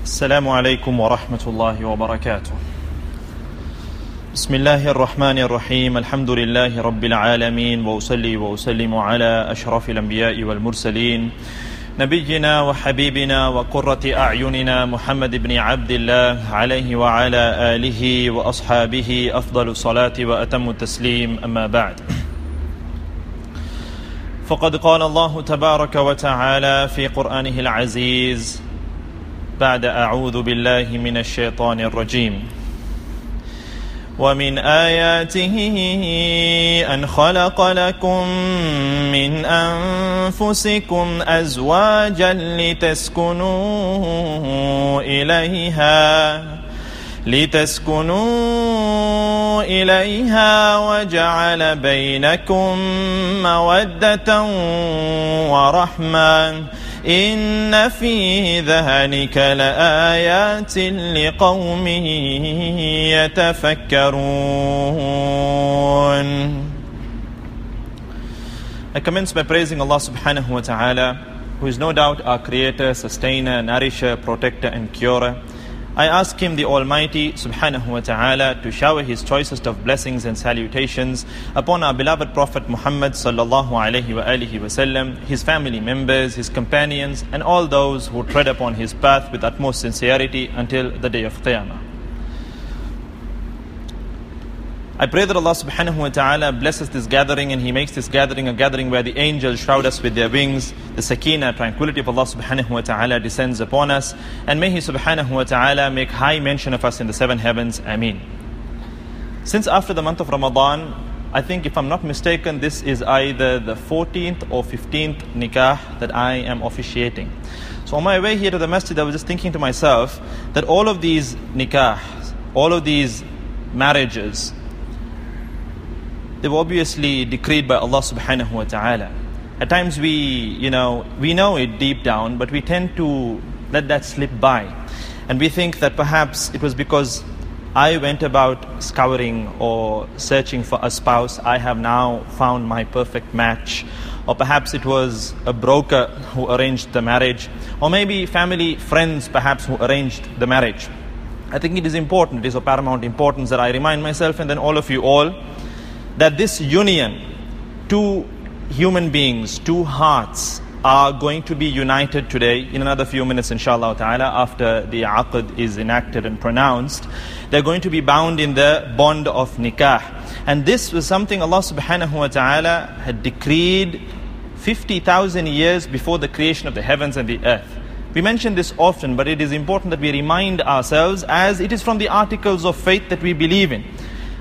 السلام عليكم ورحمة الله وبركاته. بسم الله الرحمن الرحيم. الحمد لله رب العالمين، وأصلي وأسلم على أشرف الأنبياء والمرسلين نبينا وحبيبنا وقرة أعيننا محمد بن عبد الله عليه وعلى آله وأصحابه أفضل الصلاة وأتم التسليم. أما بعد، فقد قال الله تبارك وتعالى في قرآنه العزيز بعد أعوذ بالله من الشيطان الرجيم: ومن آياته أن خلق لكم من أنفسكم أزواجا لتسكنوا إليها وجعل بينكم مودة ورحمة إن في ذلك لآيات لقوم يتفكرون. I commence by praising Allah subhanahu wa ta'ala, who is no doubt our creator, sustainer, nourisher, protector and curer. I ask Him, the Almighty subhanahu wa ta'ala, to shower His choicest of blessings and salutations upon our beloved Prophet Muhammad sallallahu alayhi wa alihi wa sallam, his family members, his companions, and all those who tread upon his path with utmost sincerity until the day of Qiyamah. I pray that Allah subhanahu wa ta'ala blesses this gathering, and He makes this gathering a gathering where the angels shroud us with their wings, the sakeenah, tranquility of Allah subhanahu wa ta'ala descends upon us, and may He subhanahu wa ta'ala make high mention of us in the seven heavens. Ameen. Since after the month of Ramadan, I think if I'm not mistaken, this is either the 14th or 15th nikah that I am officiating. So on my way here to the masjid, I was just thinking to myself that all of these nikahs, all of these marriages, they were obviously decreed by Allah subhanahu wa ta'ala. At times we know it deep down, but we tend to let that slip by. And we think that perhaps it was because I went about scouring or searching for a spouse, I have now found my perfect match. Or perhaps it was a broker who arranged the marriage. Or maybe family, friends perhaps who arranged the marriage. I think it is important, it is of paramount importance that I remind myself and then all of you all, that this union, two human beings, two hearts, are going to be united today in another few minutes inshallah ta'ala. After the aqd is enacted and pronounced, they're going to be bound in the bond of nikah. And this was something Allah subhanahu wa ta'ala had decreed 50,000 years before the creation of the heavens and the earth. We mention this often, but it is important that we remind ourselves, as it is from the articles of faith that we believe in.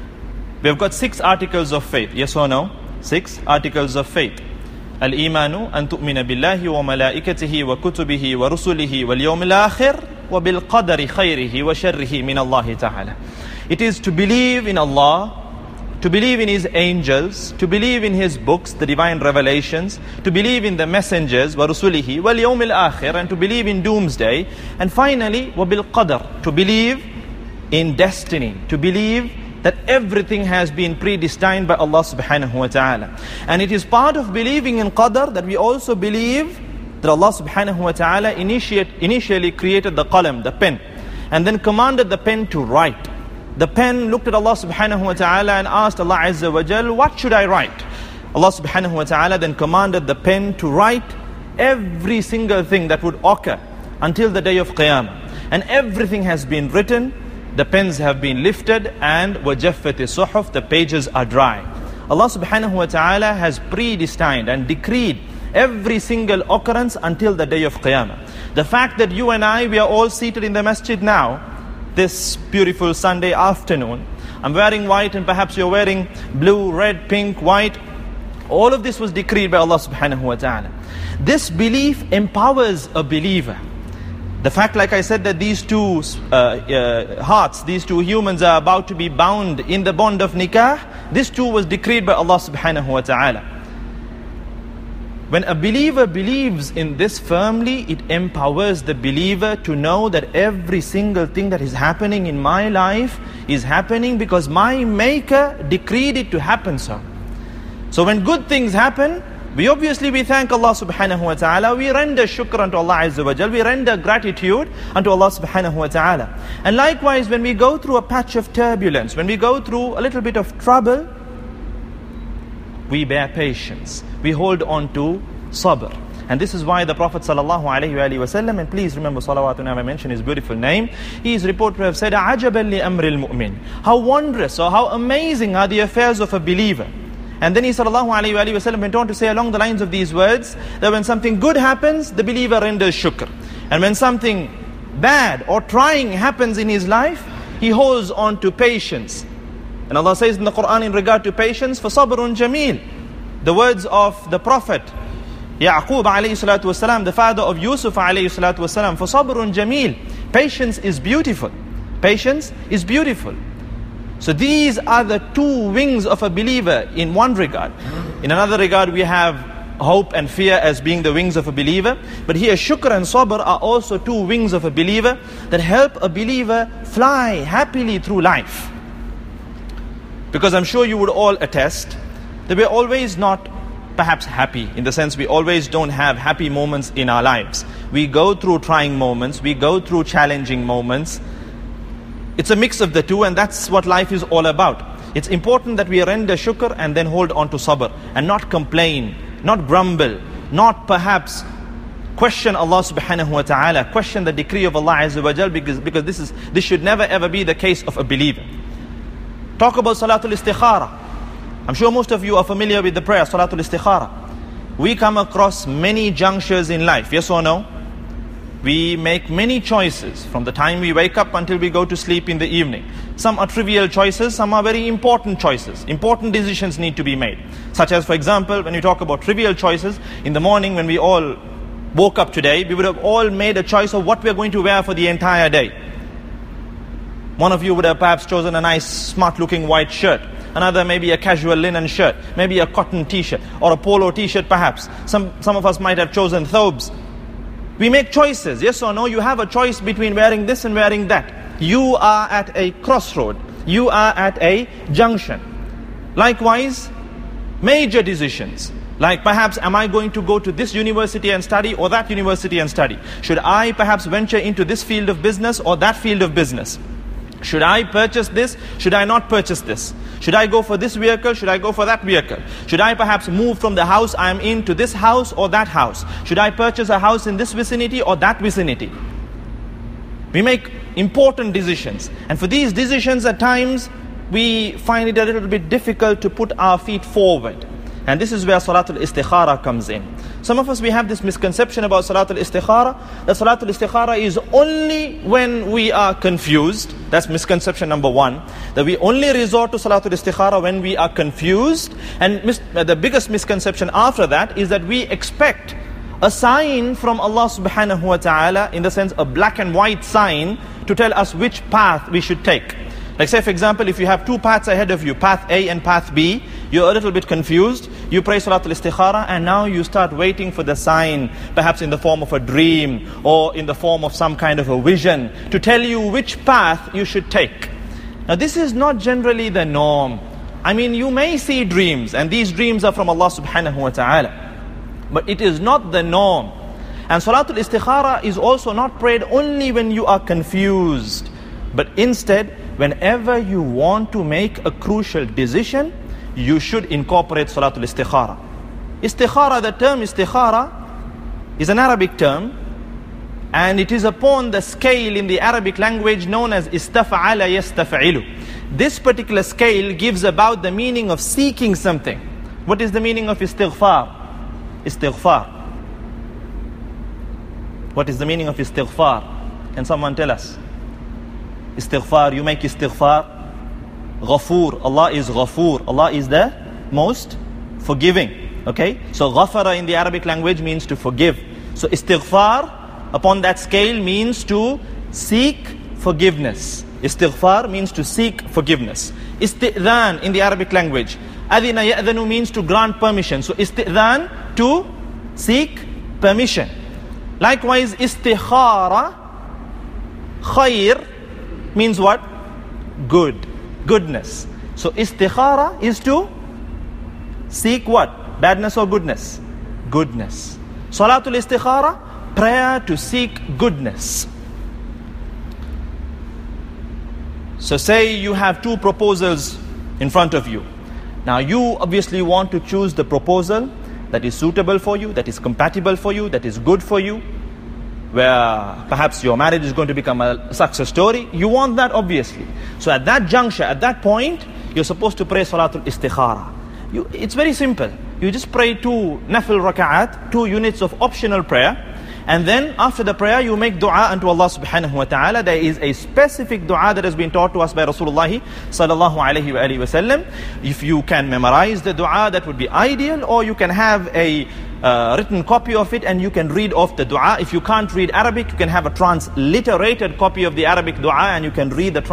We have got 6 articles of faith. Yes or no? 6 articles of faith. Al-imanu an tu'mina billahi wa malaikatihi wa kutubihi wa rusulihi wal yawmil akhir wa bil qadari khayrihi wa sharrihi min Allah ta'ala. It is to believe in Allah, to believe in His angels, to believe in His books, the divine revelations, to believe in the messengers, wa rusulihi wal yawmil akhir, and to believe in doomsday. And finally, wa bil qadar, to believe in destiny, to believe that everything has been predestined by Allah subhanahu wa ta'ala. And it is part of believing in qadar that we also believe that Allah subhanahu wa ta'ala initially created the qalam, the pen, and then commanded the pen to write. The pen looked at Allah subhanahu wa ta'ala and asked Allah azza wa jal, what should I write? Allah subhanahu wa ta'ala then commanded the pen to write every single thing that would occur until the day of Qiyamah. And everything has been written. The pens have been lifted, and وَجَفَّتِ الصُّحُفِ, the pages are dry. Allah subhanahu wa ta'ala has predestined and decreed every single occurrence until the day of Qiyamah. The fact that you and I, we are all seated in the masjid now, this beautiful Sunday afternoon, I'm wearing white and perhaps you're wearing blue, red, pink, white. All of this was decreed by Allah subhanahu wa ta'ala. This belief empowers a believer. The fact, like I said, that these two hearts, these two humans are about to be bound in the bond of nikah, this too was decreed by Allah subhanahu wa ta'ala. When a believer believes in this firmly, it empowers the believer to know that every single thing that is happening in my life is happening because my Maker decreed it to happen so. So when good things happen, We thank Allah subhanahu wa ta'ala. We render shukr unto Allah Azza wa Jal. We render gratitude unto Allah subhanahu wa ta'ala. And likewise, when we go through a patch of turbulence, when we go through a little bit of trouble, we bear patience. We hold on to sabr. And this is why the Prophet sallallahu alaihi wasallam, and please remember salawatun, I mentioned his beautiful name, he is reported to have said, "Ajaban li amril mu'min." How wondrous or how amazing are the affairs of a believer. And then he sallallahu alaihi wasallam went on to say along the lines of these words, that when something good happens, the believer renders shukr. And when something bad or trying happens in his life, he holds on to patience. And Allah says in the Quran in regard to patience, فَصَبْرٌ جَمِيلٌ. The words of the Prophet Yaqub alayhi salatu wasalam, the father of Yusuf alayhi salatu wasalam, فَصَبْرٌ جَمِيلٌ. Patience is beautiful. Patience is beautiful. So these are the two wings of a believer in one regard. In another regard, we have hope and fear as being the wings of a believer. But here, shukr and sabr are also two wings of a believer that help a believer fly happily through life. Because I'm sure you would all attest that we're always not perhaps happy, in the sense we always don't have happy moments in our lives. We go through trying moments, we go through challenging moments. It's a mix of the two, and that's what life is all about. It's important that we render shukr and then hold on to sabr, and not complain, not grumble, not perhaps question Allah subhanahu wa ta'ala, question the decree of Allah Azza wa Jal, because this should never ever be the case of a believer. Talk about Salatul Istikhara. I'm sure most of you are familiar with the prayer, Salatul Istikhara. We come across many junctures in life, yes or no? We make many choices from the time we wake up until we go to sleep in the evening. Some are trivial choices, some are very important choices. Important decisions need to be made. Such as, for example, when we talk about trivial choices, in the morning when we all woke up today, we would have all made a choice of what we're going to wear for the entire day. One of you would have perhaps chosen a nice, smart-looking white shirt. Another maybe a casual linen shirt, maybe a cotton t-shirt, or a polo t-shirt perhaps. Some of us might have chosen thobes. We make choices, yes or no? You have a choice between wearing this and wearing that. You are at a crossroad. You are at a junction. Likewise, major decisions. Like perhaps, am I going to go to this university and study or that university and study? Should I perhaps venture into this field of business or that field of business? Should I purchase this? Should I not purchase this? Should I go for this vehicle? Should I go for that vehicle? Should I perhaps move from the house I am in to this house or that house? Should I purchase a house in this vicinity or that vicinity? We make important decisions. And for these decisions at times, we find it a little bit difficult to put our feet forward. And this is where Salatul Istikhara comes in. Some of us, we have this misconception about Salatul Istikhara, that Salatul Istikhara is only when we are confused. That's misconception number one. That we only resort to Salatul Istikhara when we are confused. And the biggest misconception after that is that we expect a sign from Allah subhanahu wa ta'ala, in the sense a black and white sign, to tell us which path we should take. Like say for example, if you have two paths ahead of you, path A and path B, you're a little bit confused, you pray Salatul Istikhara, and now you start waiting for the sign, perhaps in the form of a dream, or in the form of some kind of a vision, to tell you which path you should take. Now this is not generally the norm. I mean, you may see dreams, and these dreams are from Allah subhanahu wa ta'ala, but it is not the norm. And Salatul Istikhara is also not prayed only when you are confused, but instead, whenever you want to make a crucial decision, you should incorporate Salatul Istikhara. Istikhara, the term Istikhara is an Arabic term, and it is upon the scale in the Arabic language known as Istaf'ala Yastaf'ilu. This particular scale gives about the meaning of seeking something. What is the meaning of istighfar? Istighfar. What is the meaning of istighfar? Can someone tell us? Istighfar, you make istighfar. Ghafoor, Allah is Ghafoor. Allah is the most forgiving. Okay? So ghafara in the Arabic language means to forgive. So istighfar upon that scale means to seek forgiveness. Istighfar means to seek forgiveness. Isti'dhan in the Arabic language, adhina ya'dhanu means to grant permission. So isti'dhan, to seek permission. Likewise, istikhara, khair, means what? Good, goodness. So istikhara is to seek what? Badness or goodness? Goodness. Salatul istikhara, prayer to seek goodness. So say you have two proposals in front of you. Now you obviously want to choose the proposal that is suitable for you, that is compatible for you, that is good for you, where perhaps your marriage is going to become a success story. You want that obviously. So at that juncture, at that point, you're supposed to pray Salatul Istikhara. It's very simple. You just pray 2 nafil raka'at, 2 units of optional prayer. And then after the prayer, you make dua unto Allah subhanahu wa ta'ala. There is a specific dua that has been taught to us by Rasulullah sallallahu alayhi wa alihi wa sallam. If you can memorize the dua, that would be ideal. Or you can have a written copy of it and you can read off the dua. If you can't read Arabic, you can have a transliterated copy of the Arabic dua and you can read the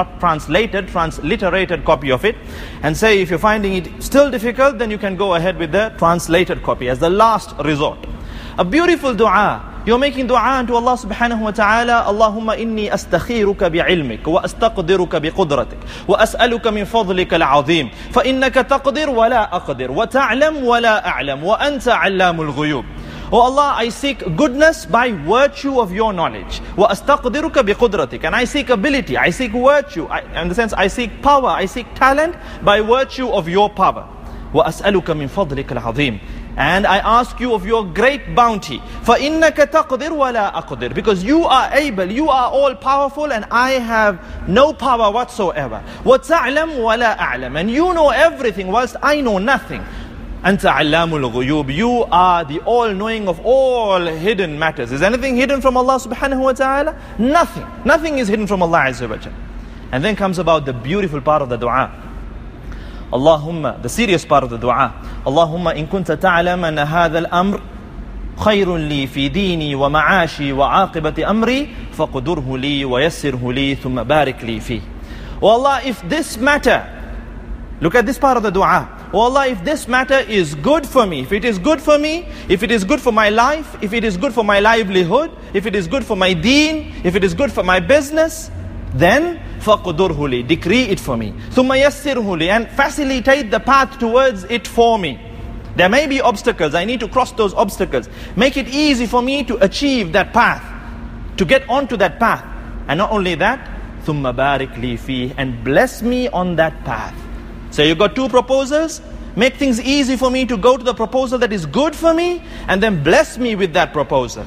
transliterated copy of it. And say if you're finding it still difficult, then you can go ahead with the translated copy as the last resort. A beautiful dua. You're making dua unto Allah subhanahu wa ta'ala. Allahumma inni astakhiruka bi'ilmik wa astaqdiruka biqudratik wa as'aluka min fadlika al-azim fa innaka taqdir wa la aqdir wa ta'lam wa la a'lam wa anta 'allamul ghuyub. Oh Allah, I seek goodness by virtue of your knowledge. Wa astaqdiruka biqudratik, and I seek ability, I seek virtue, in the sense I seek power, I seek talent by virtue of your power. Wa as'aluka min fadlika al-azim, and I ask you of your great bounty. فَإِنَّكَ تَقْدِرْ وَلَا أَقْدِرْ, because you are able, you are all powerful and I have no power whatsoever. وَتَعْلَمْ وَلَا أَعْلَمْ, and you know everything whilst I know nothing. أَنْتَ عَلَّامُ الْغُيُوبِ, you are the all-knowing of all hidden matters. Is anything hidden from Allah subhanahu wa ta'ala? Nothing. Nothing is hidden from Allah azza wa jalla. And then comes about the beautiful part of the dua. Allahumma, the serious part of the dua. Allahumma in kunta ta'lam anna hadha al-amr khayrun li fi dini wa ma'ashi wa aqibati amri faqdurhu li wa yassirhu li thumma barik li fi. Oh Allah, if this matter, look at this part of the dua. Oh Allah, if this matter is good for me, if it is good for me, if it is good for my life, if it is good for my livelihood, if it is good for my deen, if it is good for my business, then فَقُدُرْهُ لِي, decree it for me. ثُمَّ يَسِّرْهُ لِي, and facilitate the path towards it for me. There may be obstacles, I need to cross those obstacles. Make it easy for me to achieve that path, to get onto that path. And not only that, ثُمَّ بَارِكْ لِي فِيهِ, and bless me on that path. So you got 2 proposals, make things easy for me to go to the proposal that is good for me, and then bless me with that proposal.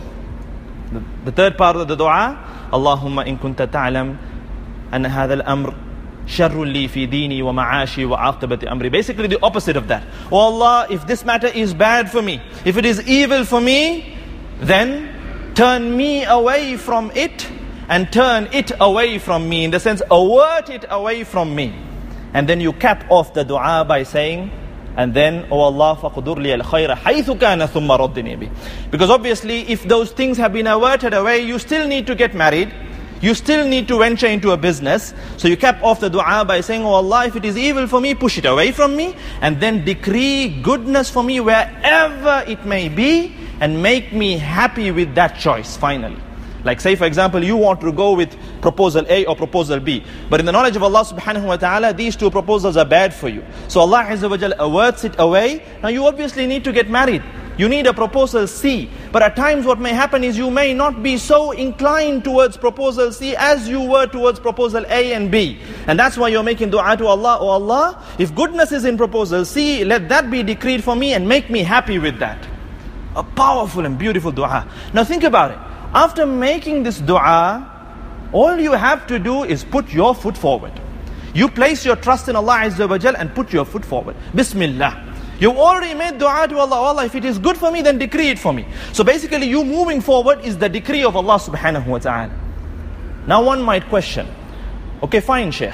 The third part of the dua, Allahumma in kunta ta'lam أن هذا الأمر شر لي في ديني ومعاشي وعاقبة أمري. Basically the opposite of that. Oh Allah, if this matter is bad for me, if it is evil for me, then turn me away from it and turn it away from me. In the sense, avert it away from me. And then you cap off the dua by saying, and then, oh Allah, فَقُدُرْ لِيَ الْخَيْرَ حَيْثُ كَانَ ثُمَّ رَدِّنِي بِهِ. Because obviously, if those things have been averted away, you still need to get married. You still need to venture into a business. So you cap off the dua by saying, oh Allah, if it is evil for me, push it away from me. And then decree goodness for me wherever it may be. And make me happy with that choice finally. Like say for example, you want to go with proposal A or proposal B. But in the knowledge of Allah subhanahu wa ta'ala, these 2 proposals are bad for you. So Allah azza wa jalla averts it away. Now you obviously need to get married. You need a proposal C. But at times what may happen is you may not be so inclined towards proposal C as you were towards proposal A and B. And that's why you're making dua to Allah. Oh Allah, if goodness is in proposal C, let that be decreed for me and make me happy with that. A powerful and beautiful dua. Now think about it. After making this dua, all you have to do is put your foot forward. You place your trust in Allah Azza wa Jal and put your foot forward. Bismillah. You already made dua to Allah. Allah, if it is good for me, then decree it for me. So basically, you moving forward is the decree of Allah subhanahu wa ta'ala. Now one might question, okay, fine, Shaykh.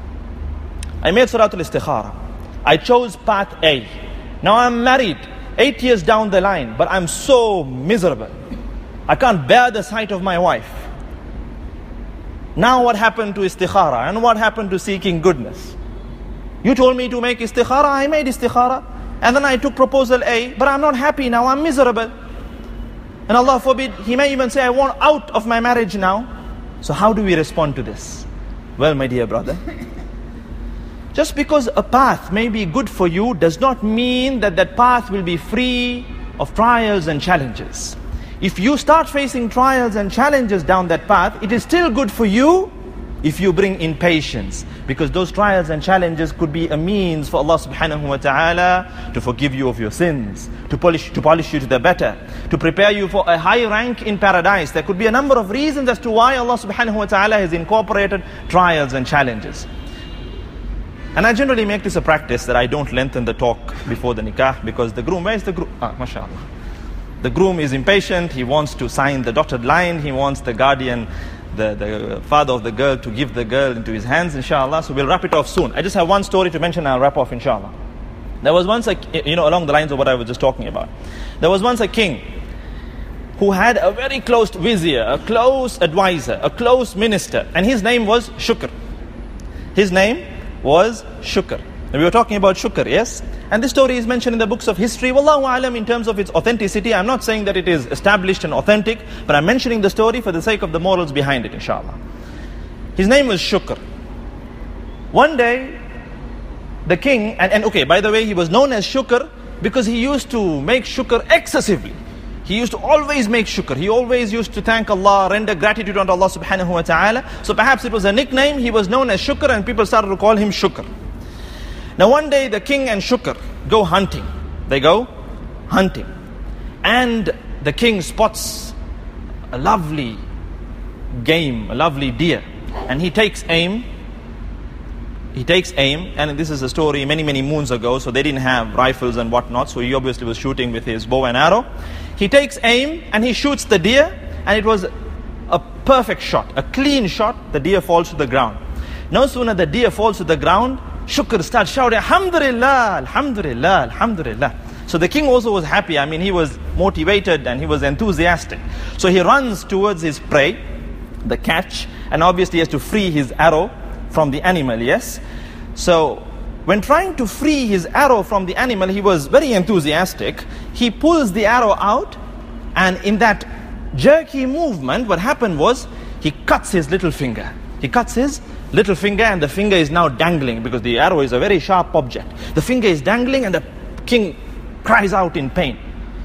I made Salatul Istikhara. I chose path A. Now I'm married, 8 years down the line, but I'm so miserable. I can't bear the sight of my wife. Now what happened to Istikhara and what happened to seeking goodness? You told me to make Istikhara, I made Istikhara. And then I took proposal A, but I'm not happy now, I'm miserable. And Allah forbid, he may even say, I want out of my marriage now. So how do we respond to this? Well, my dear brother, Just because a path may be good for you does not mean that that path will be free of trials and challenges. If you start facing trials and challenges down that path, it is still good for you if you bring in patience, because those trials and challenges could be a means for Allah subhanahu wa ta'ala to forgive you of your sins, to polish you to the better, to prepare you for a high rank in paradise. There could be a number of reasons as to why Allah subhanahu wa ta'ala has incorporated trials and challenges. And I generally make this a practice that I don't lengthen the talk before the nikah, because the groom, where's the groom? Mashallah. The groom is impatient, he wants to sign the dotted line, he wants the guardian, the father of the girl, to give the girl into his hands, inshallah. So we'll wrap it off soon. I just have one story to mention and I'll wrap off, inshallah. There was once along the lines of what I was just talking about. There was once a king who had a very close vizier, a close advisor, a close minister, and his name was Shukr. His name was Shukr. We were talking about Shukr, yes? And this story is mentioned in the books of history. Wallahu alam, in terms of its authenticity, I'm not saying that it is established and authentic, but I'm mentioning the story for the sake of the morals behind it, inshallah. His name was Shukr. One day, the king, and okay, by the way, he was known as Shukr because he used to make Shukr excessively. He used to always make Shukr. He always used to thank Allah, render gratitude unto Allah subhanahu wa ta'ala. So perhaps it was a nickname. He was known as Shukr and people started to call him Shukr. Now one day the king and Shukr go hunting. They go hunting. And the king spots a lovely game, a lovely deer. And he takes aim. And this is a story many moons ago, so they didn't have rifles and whatnot, so he obviously was shooting with his bow and arrow. He takes aim and he shoots the deer, and it was a perfect shot, a clean shot. The deer falls to the ground. No sooner the deer falls to the ground, Shukr starts shouting, Alhamdulillah, Alhamdulillah, Alhamdulillah. So the king also was happy. I mean, he was motivated and he was enthusiastic. So he runs towards his prey, the catch, and obviously he has to free his arrow from the animal, yes? So when trying to free his arrow from the animal, he was very enthusiastic. He pulls the arrow out, and in that jerky movement, what happened was he cuts his little finger. He cuts his little finger, and the finger is now dangling because the arrow is a very sharp object. The finger is dangling and the king cries out in pain.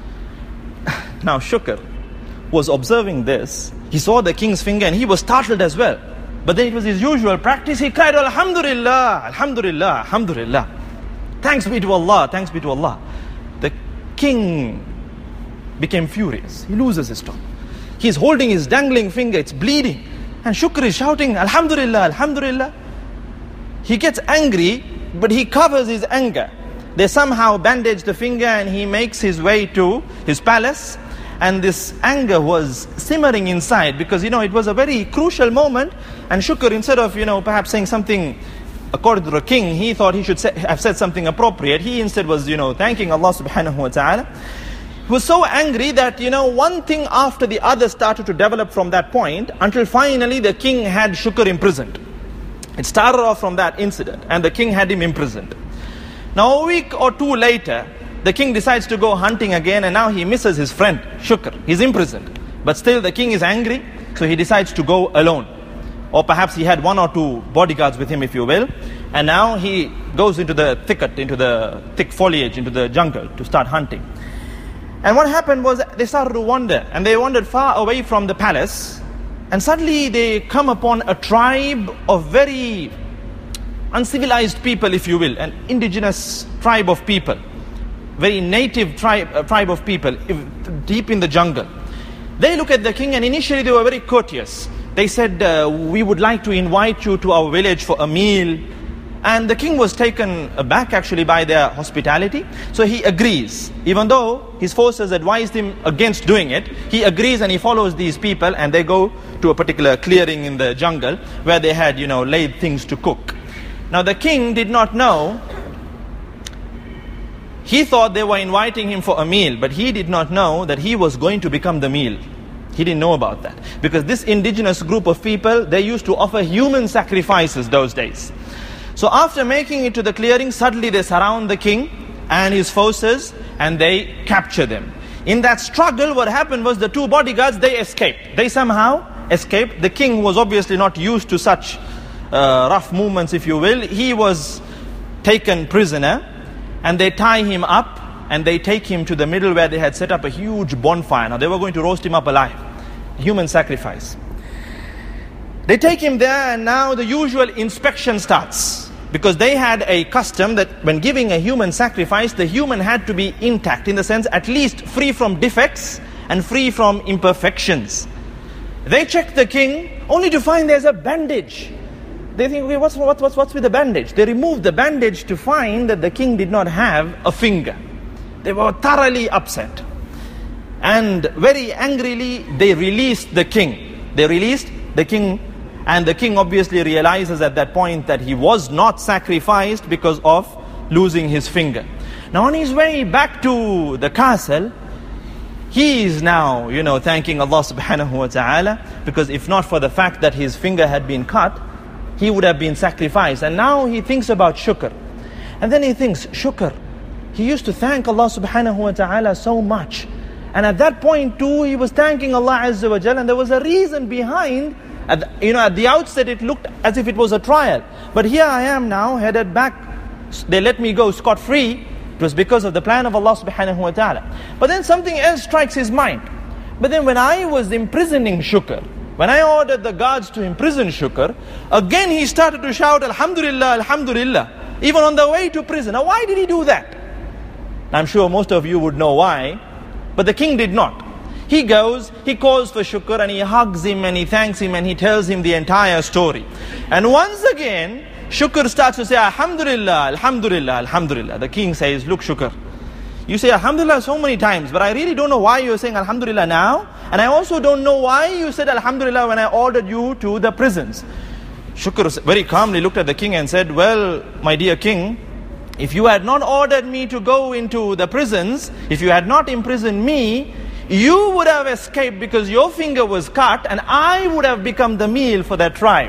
Now Shukr was observing this. He saw the king's finger and he was startled as well. But then it was his usual practice. He cried, Alhamdulillah, Alhamdulillah, Alhamdulillah. Thanks be to Allah, thanks be to Allah. The king became furious. He loses his tongue. He's holding his dangling finger, it's bleeding. And Shukr is shouting, Alhamdulillah, Alhamdulillah. He gets angry, but he covers his anger. They somehow bandage the finger and he makes his way to his palace. And this anger was simmering inside because, it was a very crucial moment. And Shukr, instead of, perhaps saying something according to the king, he thought he should have said something appropriate. He instead was, thanking Allah subhanahu wa ta'ala. He was so angry that, one thing after the other started to develop from that point until finally the king had Shukr imprisoned. It started off from that incident and the king had him imprisoned. Now a week or two later, the king decides to go hunting again, and now he misses his friend, Shukr. He's imprisoned. But still the king is angry, so he decides to go alone. Or perhaps he had one or two bodyguards with him, if you will. And now he goes into the thicket, into the thick foliage, into the jungle to start hunting. And what happened was they started to wander, and they wandered far away from the palace. And suddenly they come upon a tribe of very uncivilized people, if you will, an indigenous tribe of people. Very native tribe of people, deep in the jungle. They look at the king and initially they were very courteous. They said, we would like to invite you to our village for a meal. And the king was taken aback actually by their hospitality. So he agrees. Even though his forces advised him against doing it, he agrees and he follows these people and they go to a particular clearing in the jungle where they had, laid things to cook. Now the king did not know. He thought they were inviting him for a meal, but he did not know that he was going to become the meal. He didn't know about that. Because this indigenous group of people, they used to offer human sacrifices those days. So after making it to the clearing, suddenly they surround the king and his forces and they capture them. In that struggle, what happened was the two bodyguards, they escaped. They somehow escaped. The king was obviously not used to such rough movements, if you will. He was taken prisoner, and they tie him up, and they take him to the middle where they had set up a huge bonfire. Now they were going to roast him up alive. Human sacrifice. They take him there, and now the usual inspection starts. Because they had a custom that when giving a human sacrifice, the human had to be intact, in the sense at least free from defects and free from imperfections. They check the king only to find there's a bandage. They think, okay, what's with the bandage? They remove the bandage to find that the king did not have a finger. They were thoroughly upset. And very angrily, they released the king. They released the king, and the king obviously realizes at that point that he was not sacrificed because of losing his finger. Now on his way back to the castle, he is now, thanking Allah subhanahu wa ta'ala, because if not for the fact that his finger had been cut, he would have been sacrificed. And now he thinks about shukr. And then he thinks, shukr. He used to thank Allah subhanahu wa ta'ala so much. And at that point too, he was thanking Allah Azza wa Jal, and there was a reason behind. At the outset it looked as if it was a trial. But here I am now, headed back. They let me go scot-free. It was because of the plan of Allah subhanahu wa ta'ala. But then something else strikes his mind. But then when I was imprisoning Shukr, when I ordered the guards to imprison Shukr, again he started to shout, Alhamdulillah, Alhamdulillah, even on the way to prison. Now why did he do that? I'm sure most of you would know why. But the king did not. He goes, he calls for Shukr, and he hugs him, and he thanks him, and he tells him the entire story. And once again, Shukr starts to say, Alhamdulillah, Alhamdulillah, Alhamdulillah. The king says, look Shukr, you say Alhamdulillah so many times, but I really don't know why you're saying Alhamdulillah now. And I also don't know why you said Alhamdulillah when I ordered you to the prisons. Shukr very calmly looked at the king and said, well, my dear king, if you had not ordered me to go into the prisons, if you had not imprisoned me, you would have escaped because your finger was cut, and I would have become the meal for that tribe.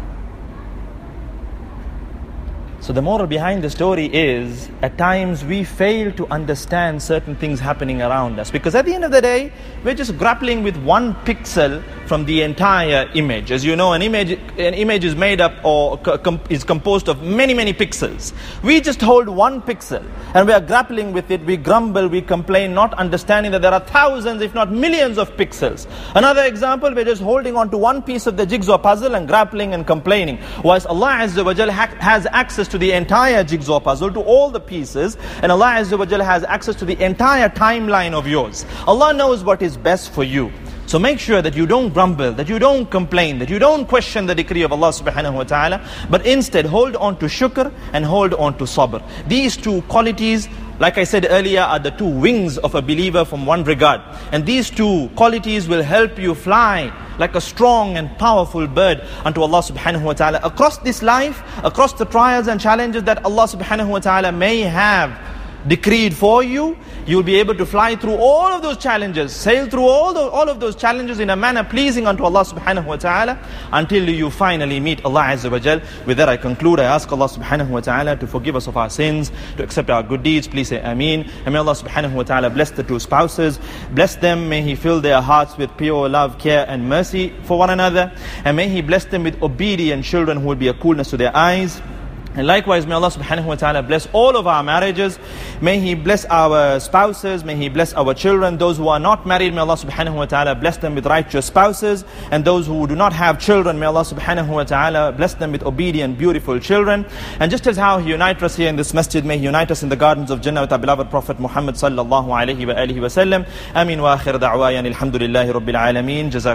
So the moral behind the story is, at times we fail to understand certain things happening around us. Because at the end of the day, we're just grappling with one pixel from the entire image. As you know, an image is made up or is composed of many, many pixels. We just hold one pixel and we are grappling with it. We grumble, we complain, not understanding that there are thousands, if not millions of pixels. Another example, we're just holding on to one piece of the jigsaw puzzle and grappling and complaining. Whilst Allah Azza wa Jal has access to the entire jigsaw puzzle, to all the pieces, and Allah Azza wa Jal has access to the entire timeline of yours. Allah knows what is best for you. So make sure that you don't grumble, that you don't complain, that you don't question the decree of Allah subhanahu wa ta'ala, but instead hold on to shukr and hold on to sabr. These two qualities, like I said earlier, are the two wings of a believer from one regard. And these two qualities will help you fly like a strong and powerful bird unto Allah subhanahu wa ta'ala across this life, across the trials and challenges that Allah subhanahu wa ta'ala may have decreed for you. You'll be able to fly through all of those challenges, sail through all of those challenges in a manner pleasing unto Allah subhanahu wa ta'ala, until you finally meet Allah Azza wa Jal. With that I conclude. I ask Allah subhanahu wa ta'ala to forgive us of our sins, to accept our good deeds. Please say Ameen. And may Allah subhanahu wa ta'ala bless the two spouses, bless them, may He fill their hearts with pure love, care and mercy for one another, and may He bless them with obedient children who will be a coolness to their eyes. And likewise, may Allah subhanahu wa ta'ala bless all of our marriages. May He bless our spouses. May He bless our children. Those who are not married, may Allah subhanahu wa ta'ala bless them with righteous spouses. And those who do not have children, may Allah subhanahu wa ta'ala bless them with obedient, beautiful children. And just as how He united us here in this masjid, may He unite us in the gardens of Jannah with our beloved Prophet Muhammad sallallahu alayhi wa alihi wa sallam. Ameen wa akhir da'wayan alhamdulillahi rabbil alameen.